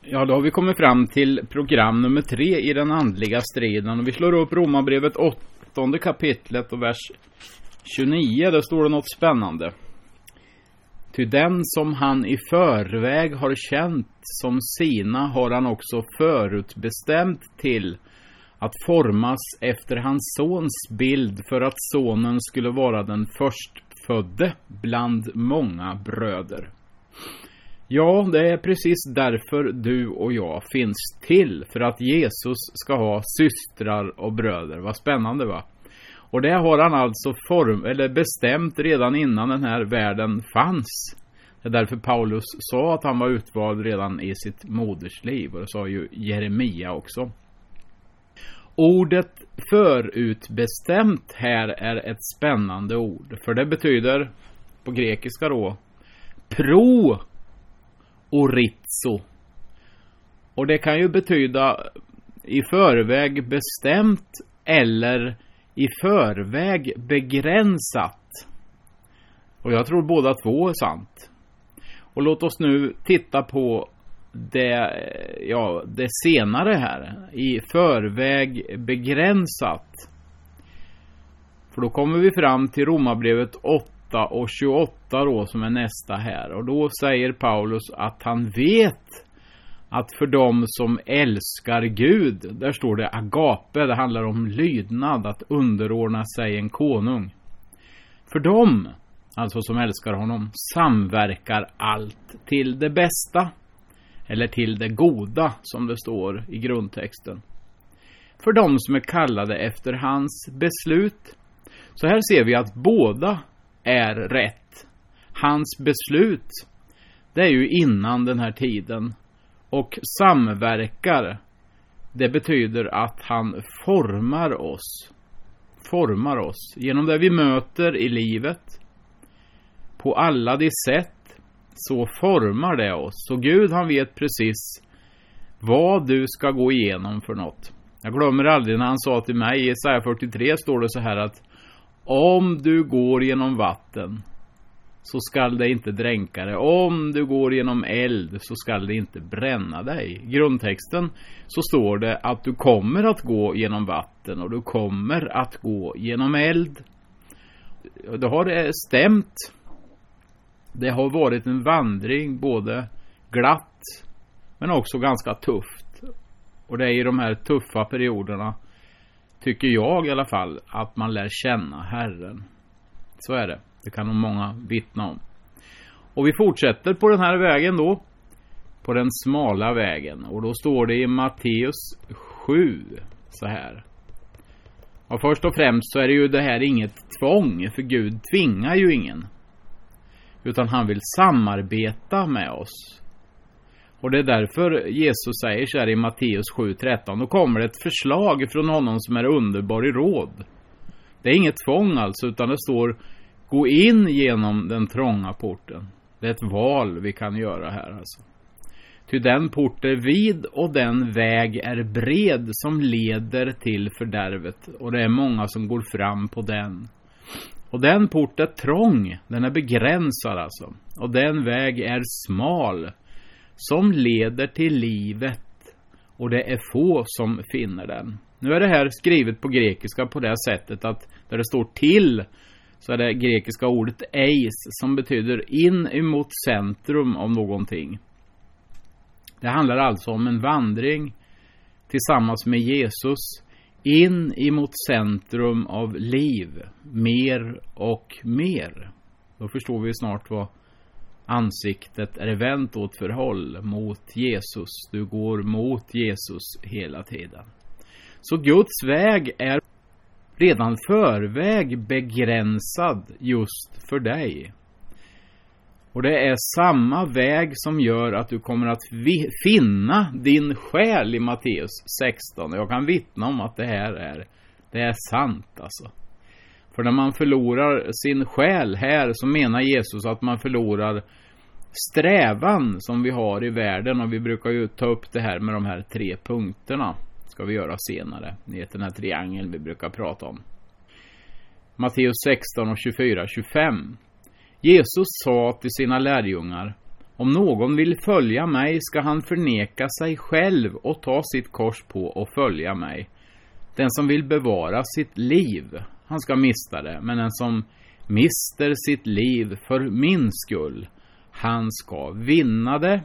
Ja, då har vi kommit fram till program nummer 3 i den andliga striden. Och vi slår upp Romarbrevet 8:e kapitlet och vers 29. Där står det något spännande. Ty den som han i förväg har känt som sina har han också förutbestämt till att formas efter hans sons bild, för att sonen skulle vara den förstfödde bland många bröder. Ja, det är precis därför du och jag finns till, för att Jesus ska ha systrar och bröder. Vad spännande, va? Och det har han alltså bestämt redan innan den här världen fanns. Det är därför Paulus sa att han var utvald redan i sitt modersliv, och det sa ju Jeremia också. Ordet förutbestämt här är ett spännande ord, för det betyder på grekiska då pro-orizo. Och det kan ju betyda i förväg bestämt eller i förväg begränsat. Och jag tror båda två är sant. Och låt oss nu titta på det senare här. I förväg begränsat. För då kommer vi fram till Romarbrevet 8:28 då, som är nästa här. Och då säger Paulus att han vet att för dem som älskar Gud, där står det agape, det handlar om lydnad, att underordna sig en konung. För dem, alltså som älskar honom, samverkar allt till det bästa, eller till det goda, som det står i grundtexten. För dem som är kallade efter hans beslut. Så här ser vi att båda är rätt. Hans beslut, det är ju innan den här tiden. Och samverkar, det betyder att han formar oss genom det vi möter i livet. På alla de sätt så formar det oss. Så Gud, han vet precis vad du ska gå igenom för något. Jag glömmer aldrig när han sa till mig i Jesaja 43 står det så här att om du går genom vatten så skall det inte dränka dig. Om du går genom eld så skall det inte bränna dig. I grundtexten så står det att du kommer att gå genom vatten och du kommer att gå genom eld. Det har stämt. Det har varit en vandring både glatt men också ganska tufft. Och det är i de här tuffa perioderna, tycker jag i alla fall, att man lär känna Herren. Så är det. Det kan nog många vittna om. Och vi fortsätter på den här vägen då. På den smala vägen. Och då står det i Matteus 7 så här. Och först och främst så är det ju det här inget tvång. För Gud tvingar ju ingen. Utan han vill samarbeta med oss. Och det är därför Jesus säger så här i Matteus 7:13. Då kommer det ett förslag från honom som är underbar i råd. Det är inget tvång alltså, utan det står gå in genom den trånga porten. Det är ett val vi kan göra här alltså. Ty den port är vid och den väg är bred som leder till fördärvet. Och det är många som går fram på den. Och den port är trång, den är begränsad alltså. Och den väg är smal som leder till livet. Och det är få som finner den. Nu är det här skrivet på grekiska på det sättet att där det står till så är det grekiska ordet eis som betyder in emot centrum av någonting. Det handlar alltså om en vandring tillsammans med Jesus in emot centrum av liv, mer och mer. Då förstår vi snart vad ansiktet är vänt åt för håll mot Jesus. Du går mot Jesus hela tiden. Så Guds väg är redan förväg begränsad just för dig. Och det är samma väg som gör att du kommer att finna din själ i Matteus 16. Jag kan vittna om att det är sant alltså. För när man förlorar sin själ här så menar Jesus att man förlorar strävan som vi har i världen. Och vi brukar ju ta upp det här med de här 3 punkterna. Ska vi göra senare. Det är den här triangeln vi brukar prata om. Matteus 16 och 24-25. Jesus sa till sina lärjungar: Om någon vill följa mig ska han förneka sig själv och ta sitt kors på och följa mig. Den som vill bevara sitt liv, han ska mista det. Men den som mister sitt liv för min skull, han ska vinna det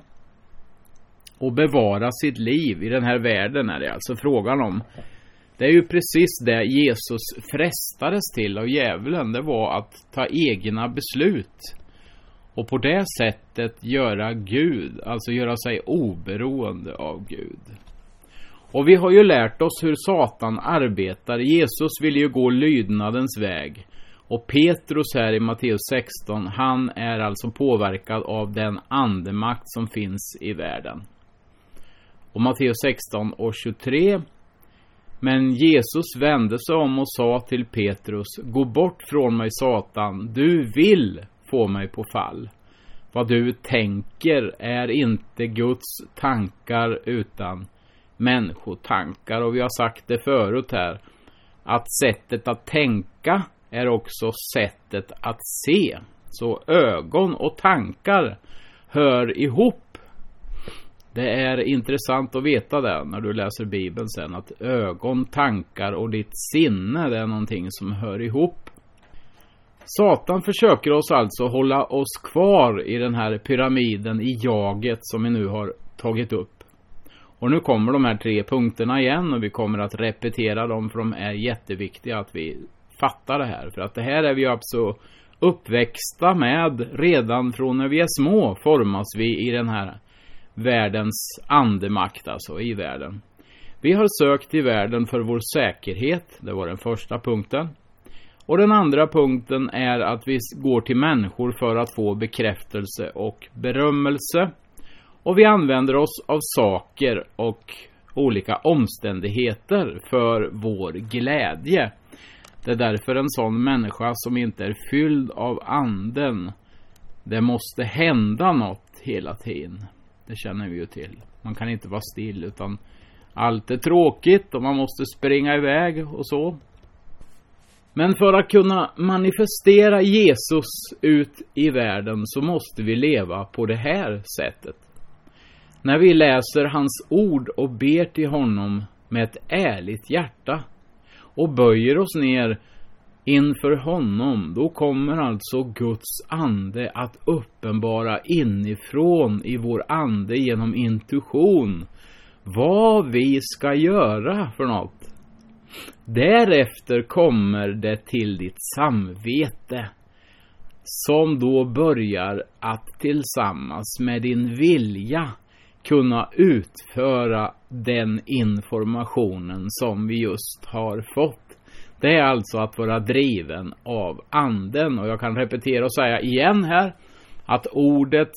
och bevara sitt liv. I den här världen är det alltså frågan om. Det är ju precis det Jesus frestades till av djävulen. Det var att ta egna beslut. Och på det sättet göra Gud, alltså göra sig oberoende av Gud. Och vi har ju lärt oss hur Satan arbetar. Jesus vill ju gå lydnadens väg. Och Petrus här i Matteus 16, han är alltså påverkad av den andemakt som finns i världen. Och Matteus 16 och 23. Men Jesus vände sig om och sa till Petrus: gå bort från mig, Satan, du vill få mig på fall. Vad du tänker är inte Guds tankar utan människotankar. Och vi har sagt det förut här, att sättet att tänka är också sättet att se. Så ögon och tankar hör ihop. Det är intressant att veta det när du läser Bibeln sen, att ögon, tankar och ditt sinne, det är någonting som hör ihop. Satan försöker oss alltså hålla oss kvar i den här pyramiden i jaget som vi nu har tagit upp. Och nu kommer de här 3 punkterna igen och vi kommer att repetera dem, för de är jätteviktiga att vi fattar det här. För att det här är vi alltså uppväxta med. Redan från när vi är små formas vi i den här världens andemakt, alltså i världen. Vi har sökt i världen för vår säkerhet, det var den första punkten. Och den andra punkten är att vi går till människor för att få bekräftelse och berömmelse. Och vi använder oss av saker och olika omständigheter för vår glädje. Det är därför en sån människa som inte är fylld av anden, det måste hända något hela tiden. Det känner vi ju till. Man kan inte vara still, utan allt är tråkigt och man måste springa iväg och så. Men för att kunna manifestera Jesus ut i världen så måste vi leva på det här sättet. När vi läser hans ord och ber till honom med ett ärligt hjärta och böjer oss ner inför honom, då kommer alltså Guds ande att uppenbara inifrån i vår ande genom intuition vad vi ska göra för något. Därefter kommer det till ditt samvete, som då börjar att tillsammans med din vilja kunna utföra den informationen som vi just har fått. Det är alltså att vara driven av anden. Och jag kan repetera och säga igen här att ordet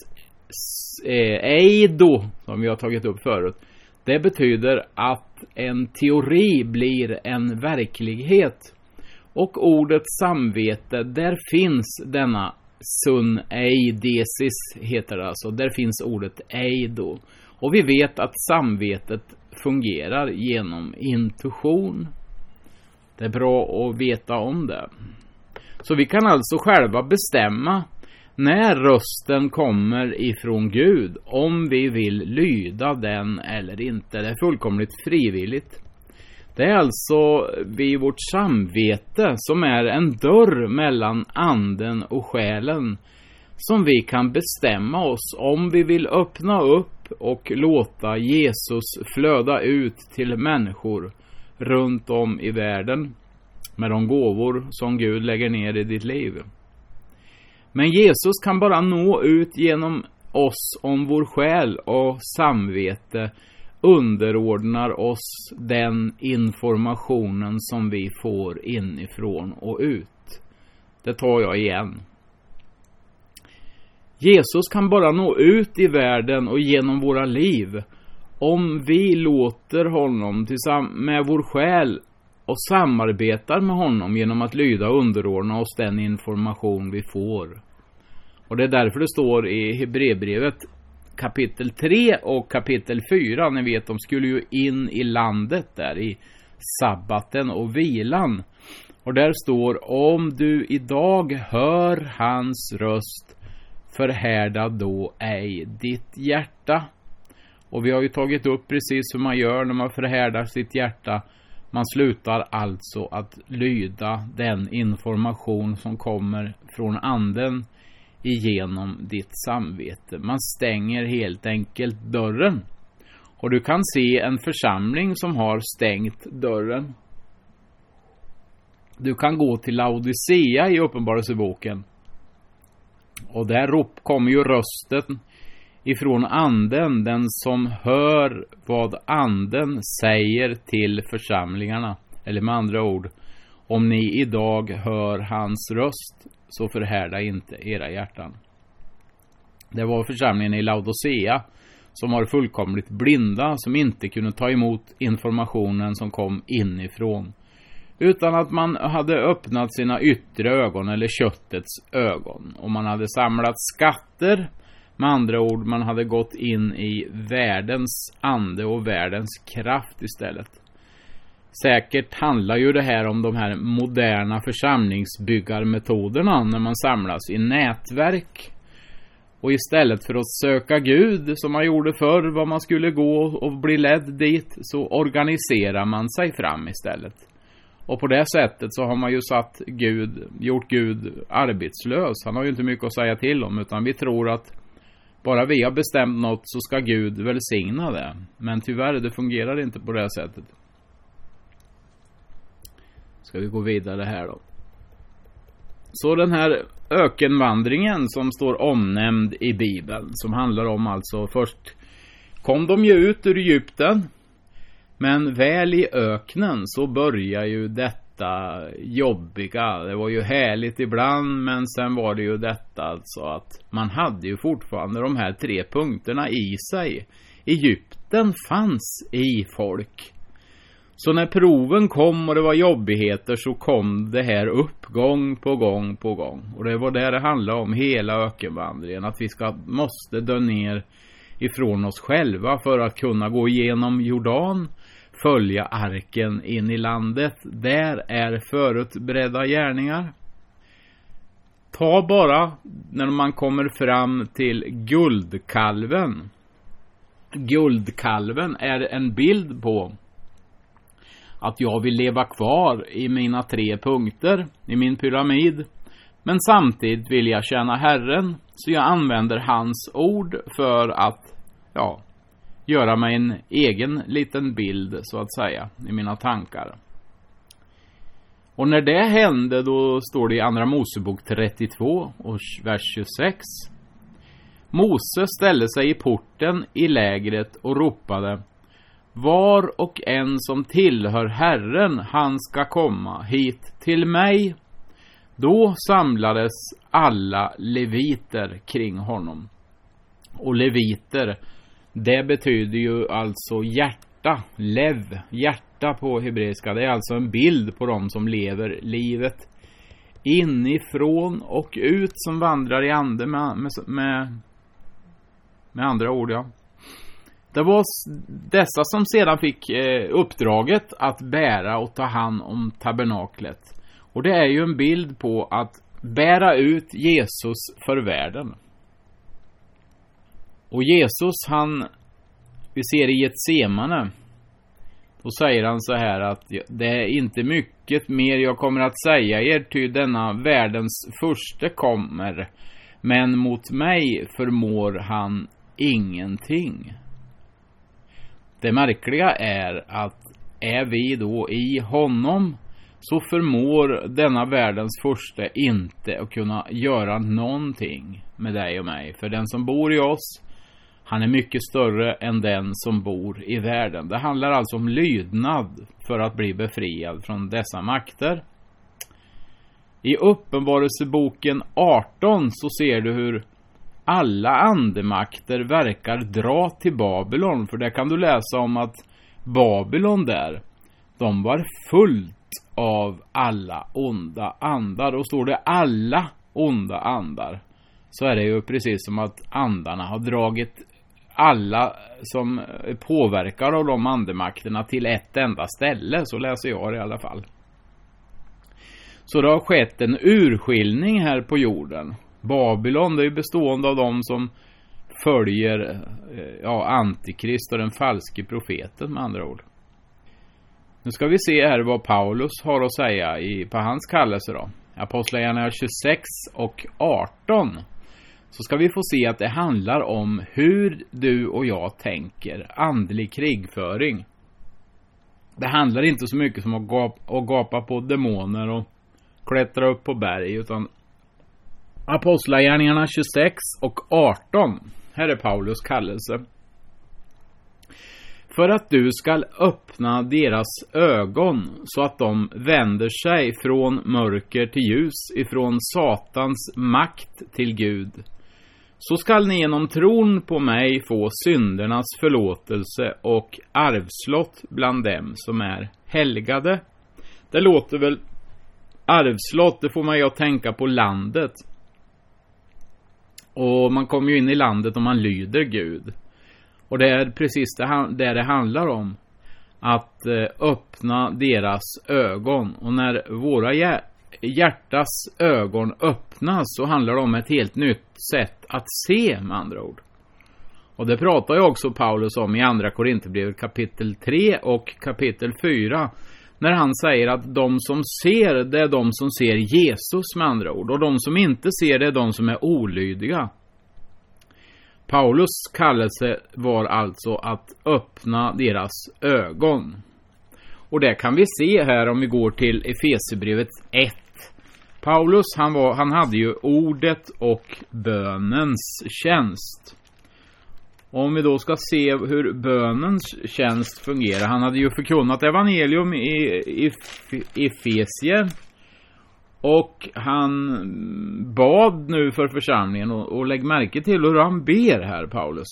eido, som vi har tagit upp förut, det betyder att en teori blir en verklighet. Och ordet samvete, där finns denna sun eidesis heter det alltså. Där finns ordet eido. Och vi vet att samvetet fungerar genom intuition. Det är bra att veta om det. Så vi kan alltså själva bestämma när rösten kommer ifrån Gud, om vi vill lyda den eller inte. Det är fullkomligt frivilligt. Det är alltså vid vårt samvete, som är en dörr mellan anden och själen, som vi kan bestämma oss om vi vill öppna upp och låta Jesus flöda ut till människor runt om i världen med de gåvor som Gud lägger ner i ditt liv. Men Jesus kan bara nå ut genom oss om vår själ och samvete underordnar oss den informationen som vi får inifrån och ut. Det tar jag igen. Jesus kan bara nå ut i världen och genom våra liv om vi låter honom med vår själ och samarbetar med honom genom att lyda och underordna oss den information vi får. Och det är därför det står i Hebreerbrevet kapitel 3 och kapitel 4, ni vet, de skulle ju in i landet där i sabbaten och vilan. Och där står: om du idag hör hans röst, förhärda då ej ditt hjärta. Och vi har ju tagit upp precis hur man gör när man förhärdar sitt hjärta. Man slutar alltså att lyda den information som kommer från anden igenom ditt samvete. Man stänger helt enkelt dörren. Och du kan se en församling som har stängt dörren. Du kan gå till Laodicea i Uppenbarelseboken. Och där kommer ju rösten ifrån anden, den som hör vad anden säger till församlingarna. Eller med andra ord, om ni idag hör hans röst, så förhärda inte era hjärtan. Det var församlingen i Laodicea som var fullkomligt blinda, som inte kunde ta emot informationen som kom inifrån. Utan att man hade öppnat sina yttre ögon eller köttets ögon. Och man hade samlat skatter. Med andra ord, man hade gått in i världens ande och världens kraft istället. Säkert handlar ju det här om de här moderna församlingsbyggarmetoderna när man samlas i nätverk. Och istället för att söka Gud som man gjorde förr, vad man skulle gå och bli ledd dit, så organiserar man sig fram istället. Och på det sättet så har man ju gjort Gud arbetslös. Han har ju inte mycket att säga till om, utan vi tror att bara vi har bestämt något så ska Gud välsigna det. Men tyvärr, det fungerar inte på det sättet. Ska vi gå vidare här då. Så den här ökenvandringen som står omnämnd i Bibeln, som handlar om alltså först kom de ju ut ur Egypten. Men väl i öknen så börjar ju detta jobbiga. Det var ju härligt ibland, men sen var det ju detta alltså att man hade ju fortfarande de här 3 punkterna i sig. Egypten fanns i folk. Så när proven kom och det var jobbigheter, så kom det här upp gång på gång på gång. Och det var det handlade om hela ökenvandringen. Att vi måste dö ner ifrån oss själva för att kunna gå igenom Jordan, följa arken in i landet. Där är förutberedda gärningar. Ta bara när man kommer fram till guldkalven. Guldkalven är en bild på att jag vill leva kvar i mina 3 punkter i min pyramid. Men samtidigt vill jag tjäna Herren, så jag använder hans ord för att göra mig en egen liten bild så att säga i mina tankar. Och när det hände, då står det i Andra Mosebok 32 och vers 26. Mose ställde sig i porten i lägret och ropade: var och en som tillhör Herren, han ska komma hit till mig. Då samlades alla leviter kring honom. Och leviter, det betyder ju alltså hjärta, lev, hjärta på hebreiska. Det är alltså en bild på dem som lever livet inifrån och ut, som vandrar i ande med andra ord, ja. Det var dessa som sedan fick uppdraget att bära och ta hand om tabernaklet. Och det är ju en bild på att bära ut Jesus för världen. Och Jesus, vi ser i Getsemane, då säger han så här att det är inte mycket mer jag kommer att säga er, ty denna världens furste kommer, men mot mig förmår han ingenting. Det märkliga är att är vi då i honom, så förmår denna världens furste inte att kunna göra någonting med dig och mig. För den som bor i oss, han är mycket större än den som bor i världen. Det handlar alltså om lydnad för att bli befriad från dessa makter. I Uppenbarelseboken 18 så ser du hur alla andemakter verkar dra till Babylon. För där kan du läsa om att Babylon där, de var fullt av alla onda andar. Och står det alla onda andar, så är det ju precis som att andarna har dragit alla som påverkar av de andemakterna till ett enda ställe. Så läser jag det i alla fall. Så det har skett en urskiljning här på jorden. Babylon, det är ju bestående av de som följer Antikrist och den falske profeten, med andra ord. Nu ska vi se här vad Paulus har att säga på hans kallelse då. Apostlagärningarna 26 och 18. Så ska vi få se att det handlar om hur du och jag tänker. Andlig krigföring. Det handlar inte så mycket som att gapa på demoner och klättra upp på berg, utan Apostlagärningarna 26 och 18. Här är Paulus kallelse. För att du ska öppna deras ögon så att de vänder sig från mörker till ljus, ifrån Satans makt till Gud. Så skall ni genom tron på mig få syndernas förlåtelse och arvslott bland dem som är helgade. Det låter väl arvslott, det får man ju att tänka på landet. Och man kommer ju in i landet om man lyder Gud. Och det är precis det handlar om. Att öppna deras ögon. Och när våra hjärtas ögon öppnas så handlar det om ett helt nytt sätt att se, med andra ord. Och det pratar ju också Paulus om i andra Korinthierbrevet kapitel 3 och kapitel 4. När han säger att de som ser, det är de som ser Jesus, med andra ord. Och de som inte ser, det är de som är olydiga. Paulus kallelse var alltså att öppna deras ögon. Och det kan vi se här om vi går till Efesierbrevet 1. Paulus han hade ju ordet och bönens tjänst. Om vi då ska se hur bönens tjänst fungerar. Han hade ju förkunnat evangelium i Efesie. Och han bad nu för församlingen. Och lägg märke till hur han ber här, Paulus.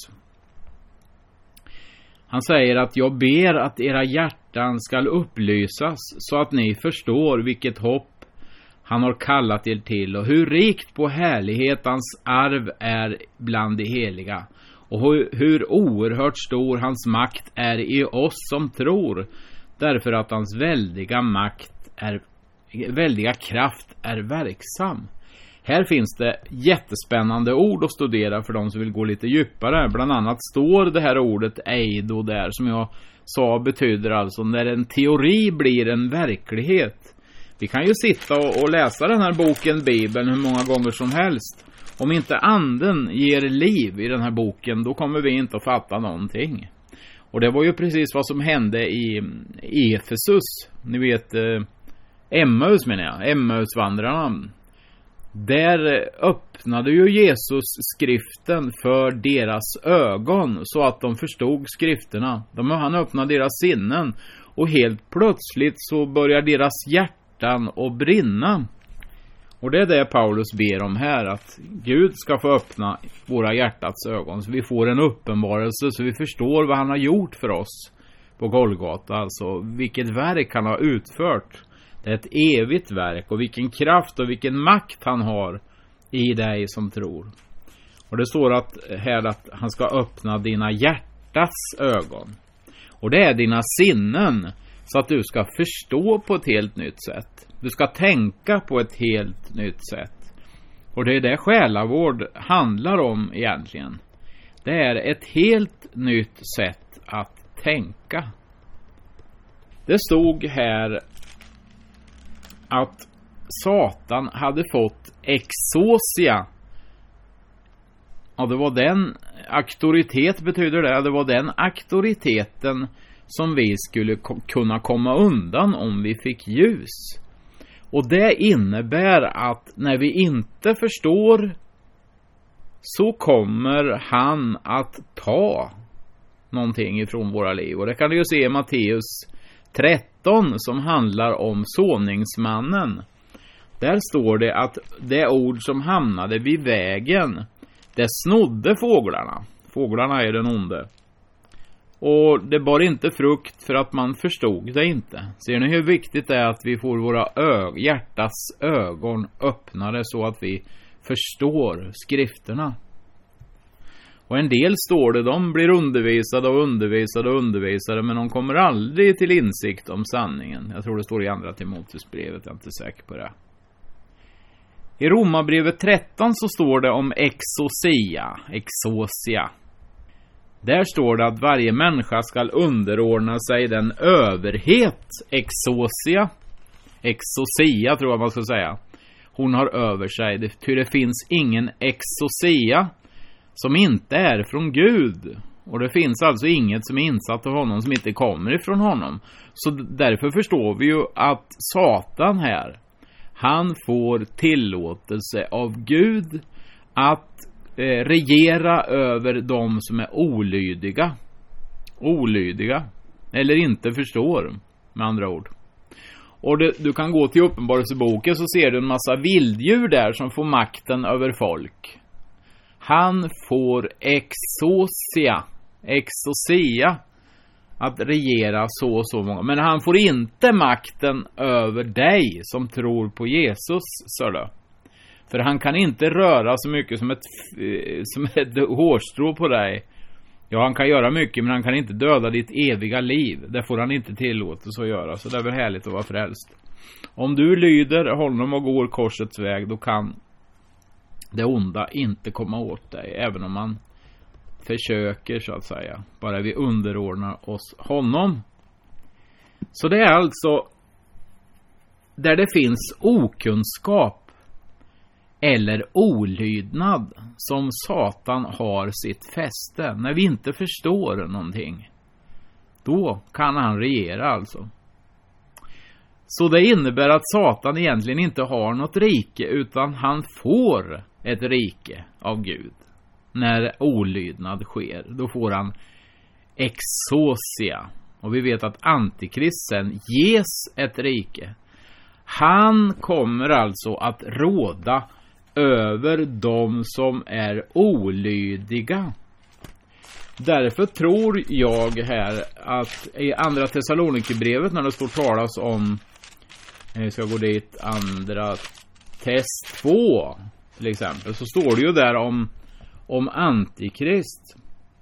Han säger att jag ber att era hjärtan ska upplysas så att ni förstår vilket hopp han har kallat er till och hur rikt på härlighet hans arv är bland de heliga. Och hur oerhört stor hans makt är i oss som tror, därför att hans väldiga kraft är verksam. Här finns det jättespännande ord att studera för de som vill gå lite djupare. Bland annat står det här ordet eido där, som jag sa betyder alltså när en teori blir en verklighet. Vi kan ju sitta och läsa den här boken, Bibeln, hur många gånger som helst. Om inte anden ger liv i den här boken, då kommer vi inte att fatta någonting. Och det var ju precis vad som hände i Efesus. Ni vet, Emmausvandrarna. Där öppnade ju Jesus skriften för deras ögon så att de förstod skrifterna. Han öppnade deras sinnen och helt plötsligt så börjar deras hjärtan att brinna. Och det är det Paulus ber om här, att Gud ska få öppna våra hjärtats ögon så vi får en uppenbarelse, så vi förstår vad han har gjort för oss på Golgata, alltså vilket verk han har utfört. Det är ett evigt verk, och vilken kraft och vilken makt han har i dig som tror. Och det står att han ska öppna dina hjärtats ögon. Och det är dina sinnen, så att du ska förstå på ett helt nytt sätt. Du ska tänka på ett helt nytt sätt. Och det är det själavård handlar om egentligen. Det är ett helt nytt sätt att tänka. Det stod här att Satan hade fått exousia. Ja, det var den auktoritet betyder det. Det var den auktoriteten som vi skulle kunna komma undan om vi fick ljus. Och det innebär att när vi inte förstår så kommer han att ta någonting ifrån våra liv. Och det kan du ju se i Matteus 13 som handlar om såningsmannen. Där står det att det ord som hamnade vid vägen, det snodde fåglarna. Fåglarna är den onde. Och det bar inte frukt för att man förstod det inte. Ser ni hur viktigt det är att vi får våra hjärtas ögon öppnade så att vi förstår skrifterna. Och en del står det, de blir undervisade, men de kommer aldrig till insikt om sanningen. Jag tror det står i andra Timoteusbrevet, jag är inte säker på det. I Romarbrevet 13 så står det om exousia. Där står det att varje människa ska underordna sig den överhet, exousia tror jag man ska säga, hon har över sig. Det finns ingen exousia som inte är från Gud. Och det finns alltså inget som är insatt av honom som inte kommer ifrån honom. Så därför förstår vi ju att Satan här, han får tillåtelse av Gud att regera över de som är olydiga eller inte förstår, med andra ord. Och du kan gå till Uppenbarelseboken, så ser du en massa vilddjur där som får makten över folk. Han får exousia att regera så och så många. Men han får inte makten över dig som tror på Jesus, så då. För han kan inte röra så mycket som ett hårstrå på dig. Ja, han kan göra mycket, men han kan inte döda ditt eviga liv. Det får han inte tillåtelse att göra. Så det är väl härligt att vara frälst. Om du lyder honom och går korsets väg, då kan det onda inte komma åt dig. Även om man försöker, så att säga. Bara vi underordnar oss honom. Så det är alltså där det finns okunskap eller olydnad som Satan har sitt fäste. När vi inte förstår någonting, då kan han regera alltså. Så det innebär att Satan egentligen inte har något rike, utan han får ett rike av Gud. När olydnad sker, då får han exousia. Och vi vet att Antikrist sen ges ett rike. Han kommer alltså att råda över de som är olydiga. Därför tror jag här att i andra Thessalonikerbrevet, när det står talas om, jag ska gå dit, andra Tess 2 till exempel, så står det ju där om Antikrist.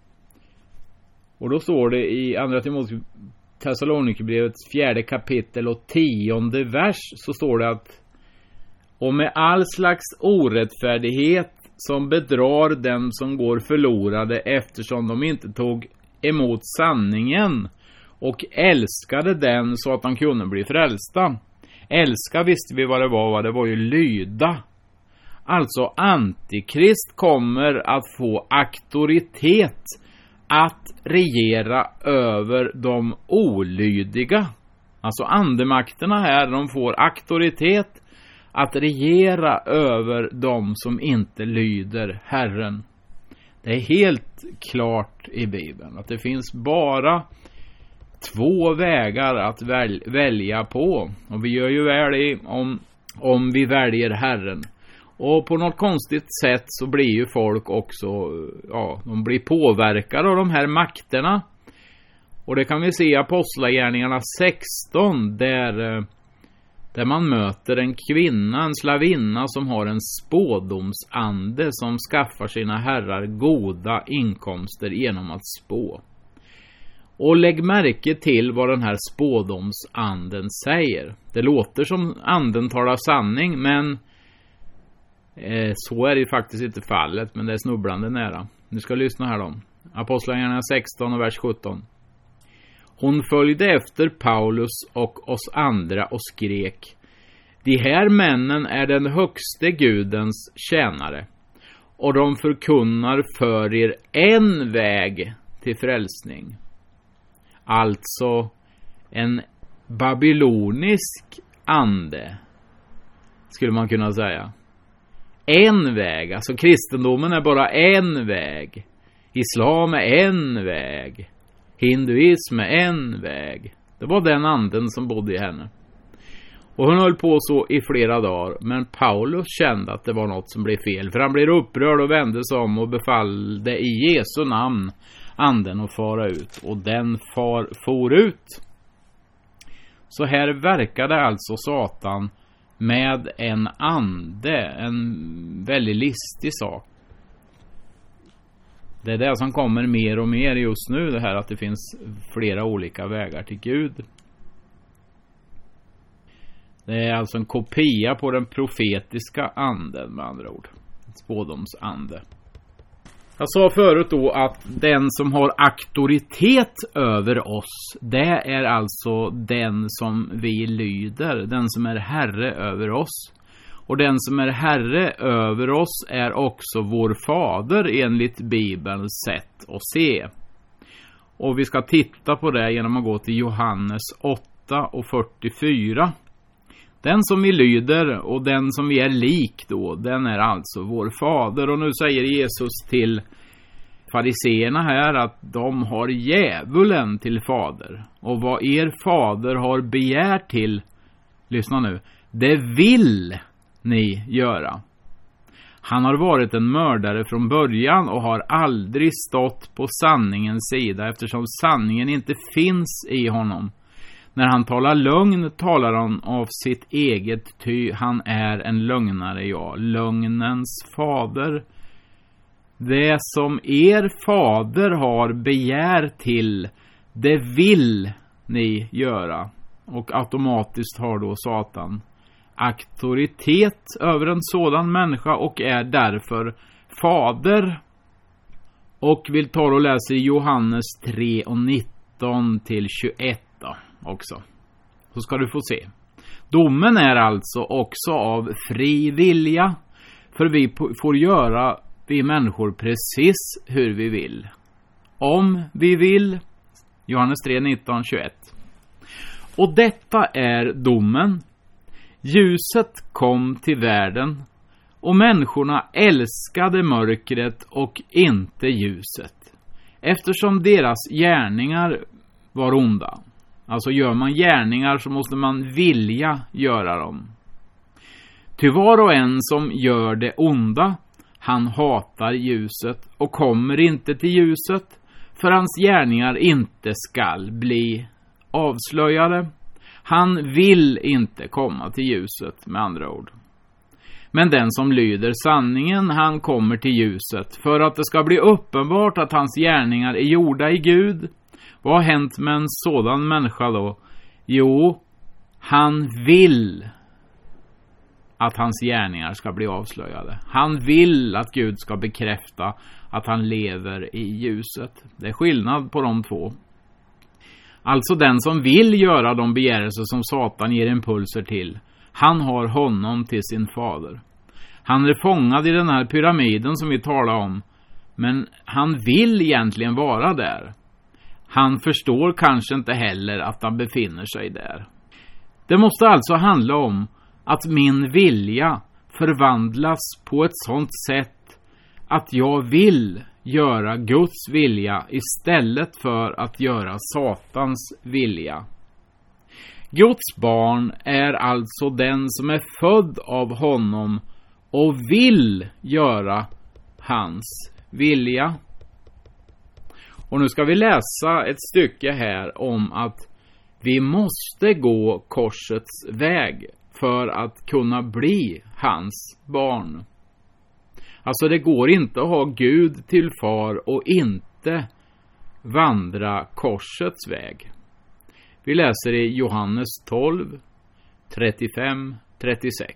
Och då står det i andra Thessalonikerbrevets 4 kapitel och 10:e vers, så står det att och med all slags orättfärdighet som bedrar dem som går förlorade, eftersom de inte tog emot sanningen och älskade den så att de kunde bli frälsta. Älska visste vi vad det var ju lyda. Alltså Antikrist kommer att få auktoritet att regera över de olydiga. Alltså andemakterna här, de får auktoritet att regera över de som inte lyder Herren. Det är helt klart i Bibeln att det finns bara 2 vägar att välja på. Och vi gör ju väl i om vi väljer Herren. Och på något konstigt sätt så blir ju folk också, de blir påverkade av de här makterna. Och det kan vi se i Apostlagärningarna 16, där man möter en kvinna, en slavinna som har en spådomsande som skaffar sina herrar goda inkomster genom att spå. Och lägg märke till vad den här spådomsanden säger. Det låter som anden talar sanning, men så är det ju faktiskt inte fallet, men det är snubblande nära. Nu ska lyssna här då. Apostlagärningarna 16 och vers 17. Hon följde efter Paulus och oss andra och skrek: de här männen är den högste Gudens tjänare, och de förkunnar för er en väg till frälsning. Alltså en babylonisk ande, skulle man kunna säga. En väg, alltså kristendomen är bara en väg. Islam är en väg. Hinduism är en väg. Det var den anden som bodde i henne. Och hon höll på så i flera dagar. Men Paulus kände att det var något som blev fel. För han blev upprörd och vände sig om och befallde i Jesu namn anden att fara ut. Och den for ut. Så här verkade alltså Satan med en ande. En väldigt listig sak. Det är det som kommer mer och mer just nu, det här att det finns flera olika vägar till Gud. Det är alltså en kopia på den profetiska anden, med andra ord. Spådomsande. Jag sa förut då att den som har auktoritet över oss, det är alltså den som vi lyder. Den som är herre över oss. Och den som är herre över oss är också vår fader enligt Bibelns sätt att se. Och vi ska titta på det genom att gå till Johannes 8:44. Den som vi lyder och den som vi är lik då, den är alltså vår fader. Och nu säger Jesus till fariseerna här att de har djävulen till fader. Och vad er fader har begärt till, lyssna nu, det vill ni göra. Han har varit en mördare från början och har aldrig stått på sanningens sida eftersom sanningen inte finns i honom. När han talar lögn talar han av sitt eget, ty han är en lögnare, ja, lögnens fader. Det som er fader har begär till, det vill ni göra. Och automatiskt har då Satan auktoritet över en sådan människa och är därför fader. Och vill ta och läsa i Johannes 3:19-21 då också. Så ska du få se. Domen är alltså också av fri vilja. För vi får göra, vi människor, precis hur vi vill. Om vi vill. Johannes 3:19-21. Och detta är domen. Ljuset kom till världen och människorna älskade mörkret och inte ljuset, eftersom deras gärningar var onda. Alltså gör man gärningar så måste man vilja göra dem. Ty var och en som gör det onda, han hatar ljuset och kommer inte till ljuset, för hans gärningar inte skall bli avslöjade. Han vill inte komma till ljuset, med andra ord. Men den som lyder sanningen, han kommer till ljuset för att det ska bli uppenbart att hans gärningar är gjorda i Gud. Vad har hänt med en sådan människa då? Jo, han vill att hans gärningar ska bli avslöjade. Han vill att Gud ska bekräfta att han lever i ljuset. Det är skillnad på de två. Alltså den som vill göra de begärelser som Satan ger impulser till, han har honom till sin fader. Han är fångad i den här pyramiden som vi talar om, men han vill egentligen vara där. Han förstår kanske inte heller att han befinner sig där. Det måste alltså handla om att min vilja förvandlas på ett sånt sätt att jag vill göra Guds vilja istället för att göra Satans vilja. Guds barn är alltså den som är född av honom och vill göra hans vilja. Och nu ska vi läsa ett stycke här om att vi måste gå korsets väg för att kunna bli hans barn. Alltså det går inte att ha Gud till far och inte vandra korsets väg. Vi läser i Johannes 12:35-36.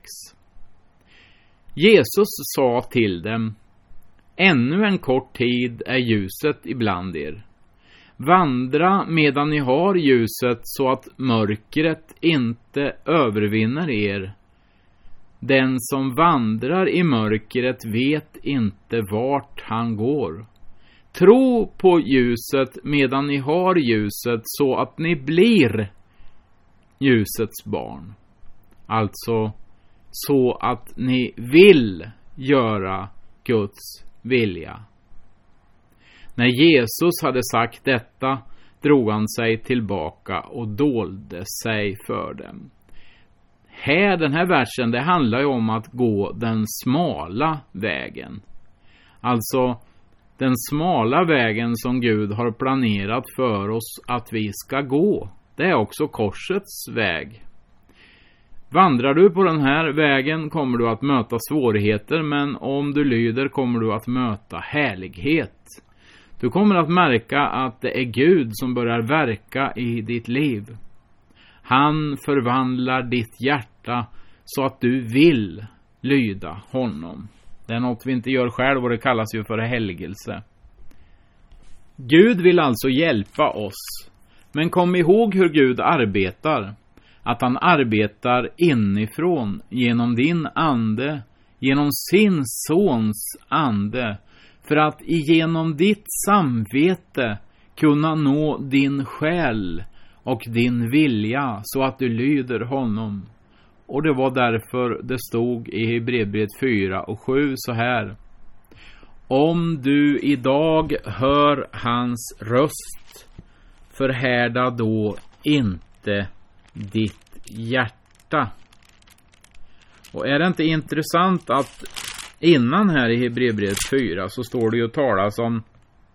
Jesus sa till dem: ännu en kort tid är ljuset ibland er. Vandra medan ni har ljuset så att mörkret inte övervinner er. Den som vandrar i mörkret vet inte vart han går. Tro på ljuset medan ni har ljuset så att ni blir ljusets barn. Alltså så att ni vill göra Guds vilja. När Jesus hade sagt detta drog han sig tillbaka och dolde sig för dem. Den här versen, det handlar ju om att gå den smala vägen. Alltså den smala vägen som Gud har planerat för oss att vi ska gå. Det är också korsets väg. Vandrar du på den här vägen kommer du att möta svårigheter, men om du lyder kommer du att möta härlighet. Du kommer att märka att det är Gud som börjar verka i ditt liv. Han förvandlar ditt hjärta hjärta så att du vill lyda honom. Det är något vi inte gör själv och det kallas ju för helgelse. Gud vill alltså hjälpa oss. Men kom ihåg hur Gud arbetar. Att han arbetar inifrån genom din ande, genom sin sons ande. För att genom ditt samvete kunna nå din själ och din vilja så att du lyder honom. Och det var därför det stod i Hebreerbrevet 4:7 så här: om du idag hör hans röst, förhärda då inte ditt hjärta. Och är det inte intressant att innan här i Hebreerbrevet 4 så står det ju talas om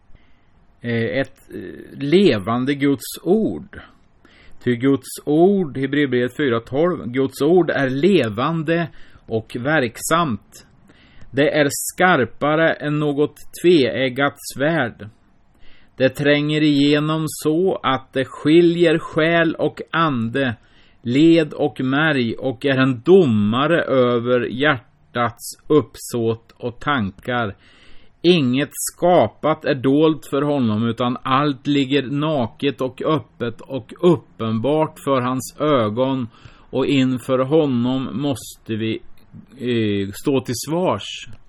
ett levande Guds ord. Ty Guds ord, Hebreerbrevet 4:12, Guds ord är levande och verksamt. Det är skarpare än något tveeggat svärd. Det tränger igenom så att det skiljer själ och ande, led och märg och är en domare över hjärtats uppsåt och tankar. Inget skapat är dolt för honom, utan allt ligger naket och öppet och uppenbart för hans ögon, och inför honom måste vi stå till svars.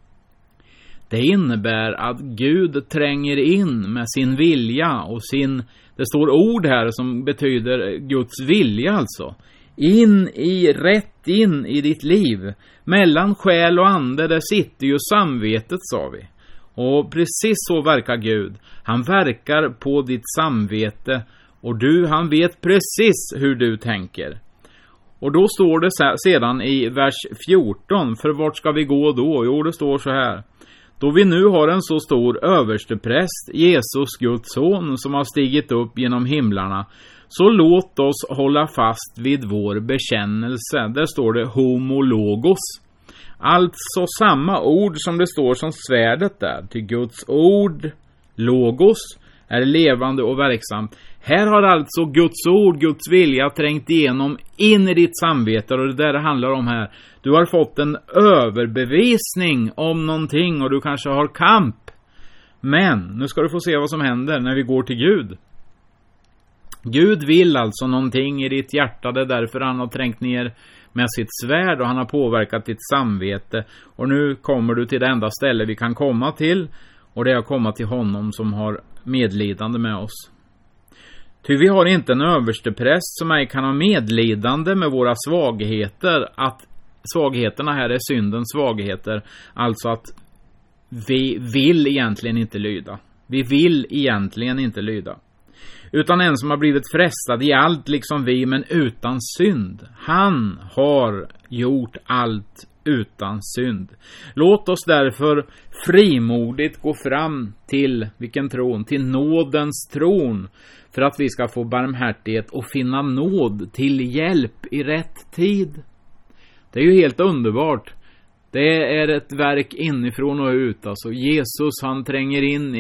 Det innebär att Gud tränger in med sin vilja och det står ord här som betyder Guds vilja alltså. Rätt in i ditt liv. Mellan själ och ande, där sitter ju samvetet, sa vi. Och precis så verkar Gud. Han verkar på ditt samvete, och han vet precis hur du tänker. Och då står det sedan i vers 14, för vart ska vi gå då? Jo, det står så här: då vi nu har en så stor överstepräst, Jesus Guds son, som har stigit upp genom himlarna, så låt oss hålla fast vid vår bekännelse. Där står det homologos. Alltså samma ord som det står som svärdet där. Till Guds ord, logos, är levande och verksamt. Här har alltså Guds ord, Guds vilja trängt igenom in i ditt samvete, och det där det handlar om här. Du har fått en överbevisning om någonting och du kanske har kamp. Men nu ska du få se vad som händer när vi går till Gud. Gud vill alltså någonting i ditt hjärta, det är därför han har trängt ner med sitt svärd och han har påverkat ditt samvete. Och nu kommer du till det enda ställe vi kan komma till, och det är att komma till honom som har medlidande med oss. Ty vi har inte en överstepräst som ej kan ha medlidande med våra svagheter. Att svagheterna här är syndens svagheter. Alltså att vi vill egentligen inte lyda. Vi vill egentligen inte lyda. Utan en som har blivit frestad i allt liksom vi, men utan synd. Han har gjort allt utan synd. Låt oss därför frimodigt gå fram till vilken tron? Till nådens tron, för att vi ska få barmhärtighet och finna nåd till hjälp i rätt tid. Det är ju helt underbart. Det är ett verk inifrån och ut. Alltså Jesus, han tränger in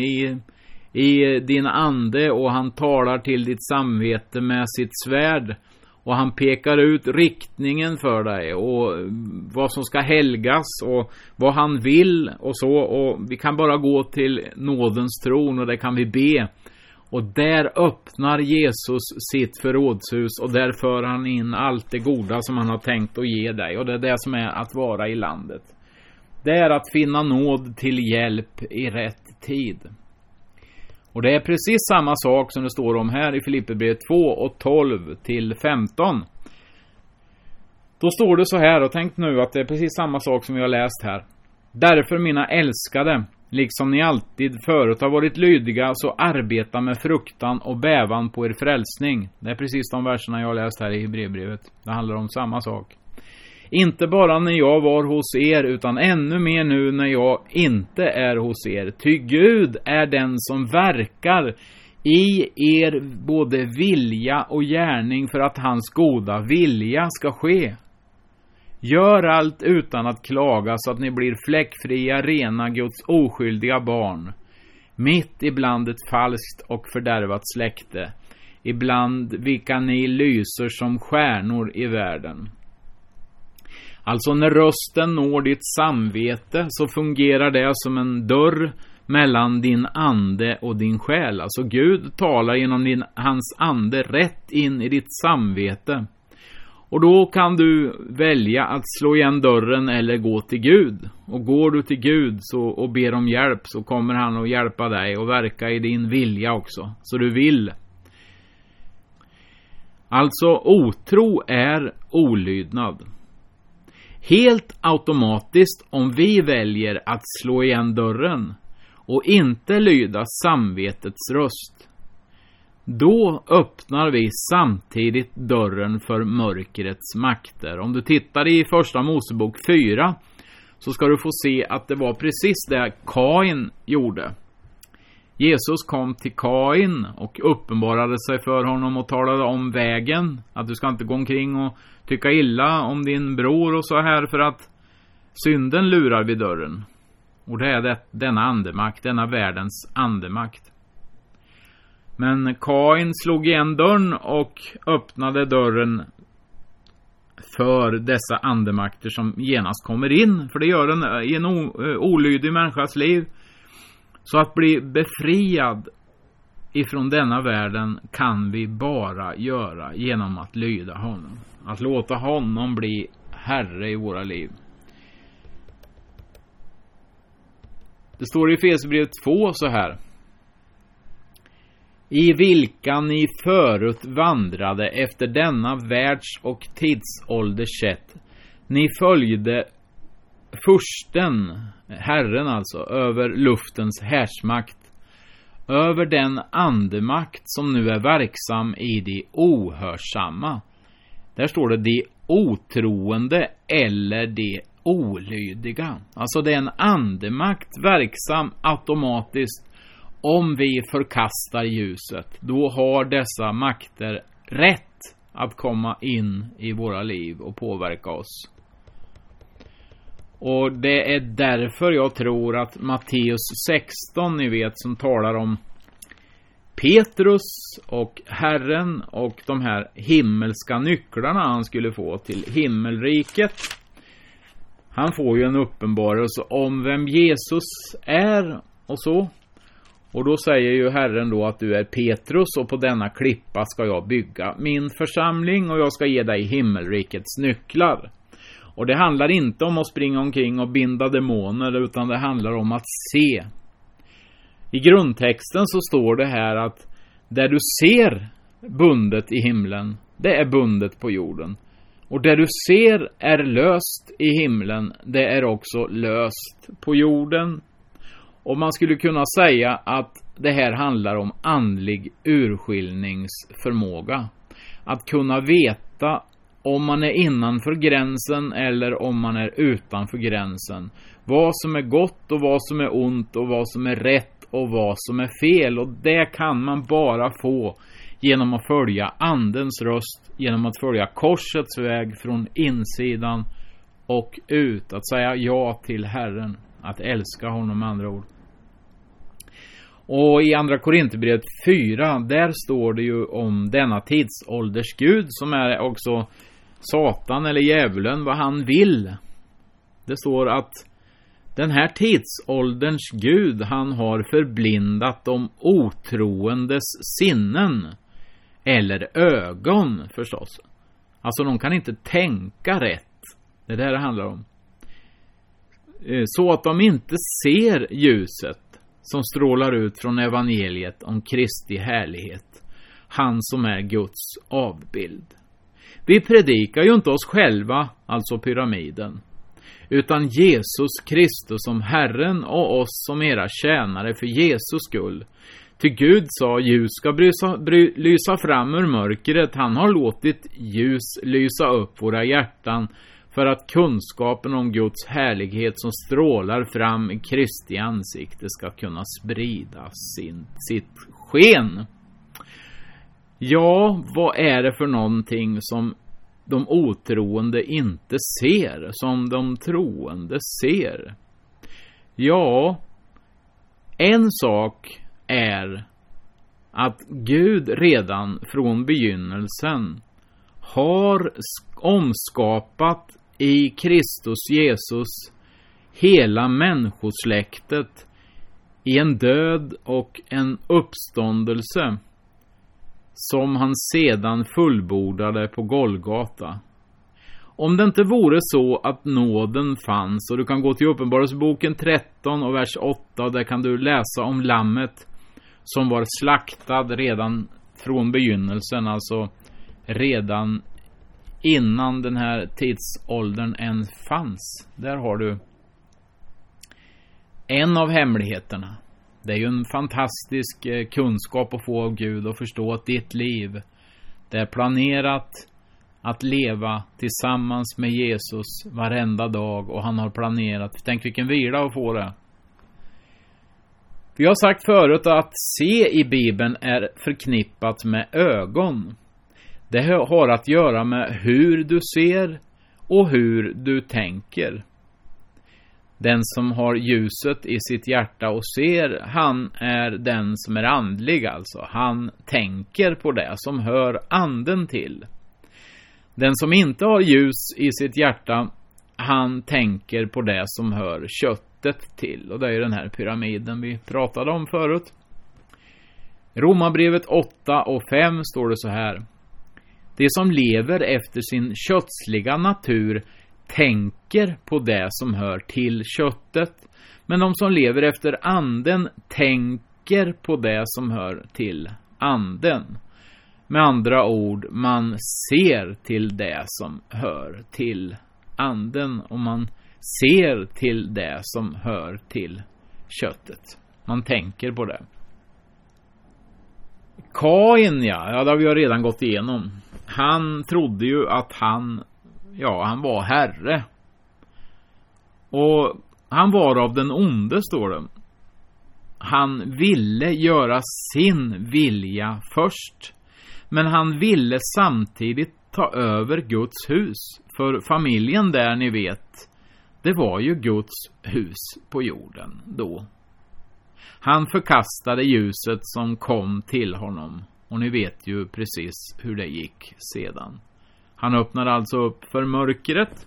i din ande och han talar till ditt samvete med sitt svärd. Och han pekar ut riktningen för dig och vad som ska helgas och vad han vill och så. Och vi kan bara gå till nådens tron och där kan vi be. Och där öppnar Jesus sitt förrådshus och där för han in allt det goda som han har tänkt att ge dig. Och det är det som är att vara i landet. Det är att finna nåd till hjälp i rätt tid. Och det är precis samma sak som det står om här i Filipperbrevet 2:12-15. Då står det så här, och tänk nu att det är precis samma sak som vi har läst här. Därför, mina älskade, liksom ni alltid förut har varit lydiga, så arbeta med fruktan och bävan på er frälsning. Det är precis de verserna jag har läst här i Hebreerbrevet. Det handlar om samma sak. Inte bara när jag var hos er, utan ännu mer nu när jag inte är hos er. Ty Gud är den som verkar i er både vilja och gärning för att hans goda vilja ska ske. Gör allt utan att klaga, så att ni blir fläckfria, rena, Guds oskyldiga barn. Mitt ibland ett falskt och fördärvat släkte, ibland vilka ni lyser som stjärnor i världen. Alltså när rösten når ditt samvete så fungerar det som en dörr mellan din ande och din själ. Alltså Gud talar genom hans ande rätt in i ditt samvete. Och då kan du välja att slå igen dörren eller gå till Gud. Och går du till Gud och ber om hjälp, så kommer han att hjälpa dig och verka i din vilja också, så du vill. Alltså otro är olydnad. Helt automatiskt, om vi väljer att slå igen dörren och inte lyda samvetets röst, då öppnar vi samtidigt dörren för mörkrets makter. Om du tittar i första Mosebok 4 så ska du få se att det var precis det Kain gjorde. Jesus kom till Kain och uppenbarade sig för honom och talade om vägen. Att du ska inte gå omkring och tycka illa om din bror och så här, för att synden lurar vid dörren. Och det är denna andemakt, denna världens andemakt. Men Kain slog igen dörren och öppnade dörren för dessa andemakter som genast kommer in. För det gör den i en olydig människas liv. Så att bli befriad ifrån denna världen kan vi bara göra genom att lyda honom. Att låta honom bli herre i våra liv. Det står i Efesierbrevet 2 så här: i vilka ni förut vandrade efter denna världs- och tidsålders sätt. Ni följde fursten, Herren alltså, över luftens härsmakt, över den andemakt som nu är verksam i de ohörsamma. Där står det de otroende eller de olydiga. Alltså det är en andemakt verksam automatiskt. Om vi förkastar ljuset, då har dessa makter rätt att komma in i våra liv och påverka oss. Och det är därför jag tror att Matteus 16, ni vet, som talar om Petrus och Herren och de här himmelska nycklarna han skulle få till himmelriket. Han får ju en uppenbarelse om vem Jesus är och så. Och då säger ju Herren då att du är Petrus och på denna klippa ska jag bygga min församling och jag ska ge dig himmelrikets nycklar. Och det handlar inte om att springa omkring och binda demoner, utan det handlar om att se. I grundtexten så står det här att där du ser bundet i himlen, det är bundet på jorden. Och där du ser är löst i himlen, det är också löst på jorden. Och man skulle kunna säga att det här handlar om andlig urskiljningsförmåga. Att kunna veta om man är innanför gränsen eller om man är utanför gränsen. Vad som är gott och vad som är ont och vad som är rätt och vad som är fel. Och det kan man bara få genom att följa andens röst, genom att följa korsets väg från insidan och ut. Att säga ja till Herren, att älska honom med andra ord. Och i andra Korinthierbrevet 4, där står det ju om denna tidsålders Gud, som är också Satan eller djävulen, vad han vill. Det står att den här tidsålderns Gud, han har förblindat de otroendes sinnen. Eller ögon förstås. Alltså de kan inte tänka rätt. Det är det handlar om. Så att de inte ser ljuset som strålar ut från evangeliet om Kristi härlighet. Han som är Guds avbild. Vi predikar ju inte oss själva, alltså pyramiden, utan Jesus Kristus som Herren och oss som era tjänare för Jesus skull. Till Gud sa, ljus ska lysa fram ur mörkret. Han har låtit ljus lysa upp våra hjärtan för att kunskapen om Guds härlighet som strålar fram i Kristi ansikte ska kunna sprida sitt sken. Ja, vad är det för någonting som de otroende inte ser, som de troende ser? Ja, en sak är att Gud redan från begynnelsen har omskapat i Kristus Jesus hela människosläktet i en död och en uppståndelse som han sedan fullbordade på Golgata. Om det inte vore så att nåden fanns, och du kan gå till Uppenbarelseboken 13 och vers 8, där kan du läsa om lammet som var slaktad redan från begynnelsen, alltså redan innan den här tidsåldern än fanns. Där har du en av hemligheterna. Det är ju en fantastisk kunskap att få av Gud och förstå att ditt liv, det är planerat att leva tillsammans med Jesus varenda dag, och han har planerat. Tänk vilken vila att få det. Vi har sagt förut att se i Bibeln är förknippat med ögon. Det har att göra med hur du ser och hur du tänker. Den som har ljuset i sitt hjärta och ser, han är den som är andlig, alltså. Han tänker på det som hör anden till. Den som inte har ljus i sitt hjärta, han tänker på det som hör köttet till. Och det är ju den här pyramiden vi pratade om förut. Romarbrevet 8 och 5 står det så här: det som lever efter sin kötsliga natur tänker på det som hör till köttet, men de som lever efter anden tänker på det som hör till anden. Med andra ord, man ser till det som hör till anden, och man ser till det som hör till köttet. Man tänker på det. Kain, ja, det har vi redan gått igenom. Han trodde ju att han var herre. Och han var av den onde, står det. Han ville göra sin vilja först. Men han ville samtidigt ta över Guds hus. För familjen där, ni vet, det var ju Guds hus på jorden då. Han förkastade ljuset som kom till honom. Och ni vet ju precis hur det gick sedan. Han öppnade alltså upp för mörkret.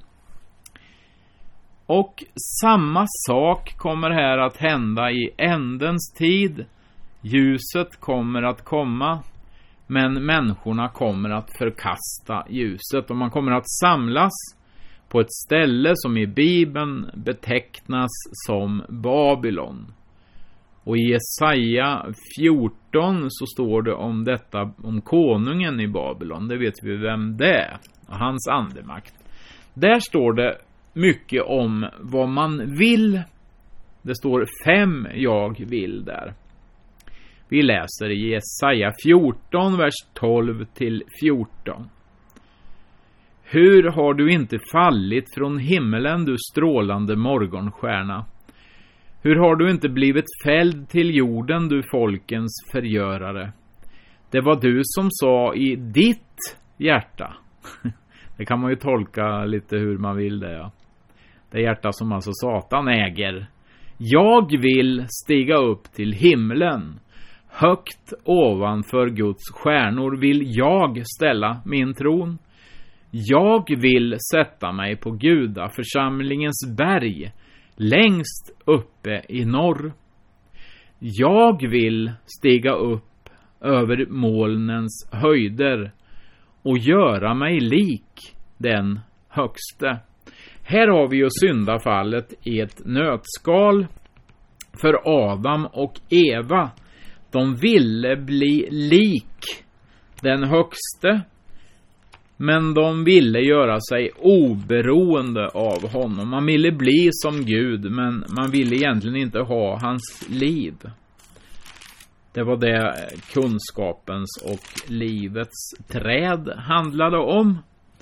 Och samma sak kommer här att hända i ändens tid. Ljuset kommer att komma, men människorna kommer att förkasta ljuset. Och man kommer att samlas på ett ställe som i Bibeln betecknas som Babylon. Och i Jesaja 14 så står det om detta, om konungen i Babylon. Det vet vi vem det är. Och hans andemakt. Där står det mycket om vad man vill. Det står 5 jag vill där. Vi läser i Jesaja 14, vers 12 till 14. Hur har du inte fallit från himmelen, du strålande morgonstjärna? Hur har du inte blivit fälld till jorden, du folkens förgörare? Det var du som sa i ditt hjärta. Det kan man ju tolka lite hur man vill det, ja. Det hjärta som alltså Satan äger. Jag vill stiga upp till himlen. Högt ovanför Guds stjärnor vill jag ställa min tron. Jag vill sätta mig på gudaförsamlingens berg, längst uppe i norr. Jag vill stiga upp över molnens höjder och göra mig lik den högste. Här har vi ju syndafallet i ett nötskal. För Adam och Eva, de ville bli lik den högste, men de ville göra sig oberoende av honom. Man ville bli som Gud, men man ville egentligen inte ha hans liv. Det var det kunskapens och livets träd handlade om.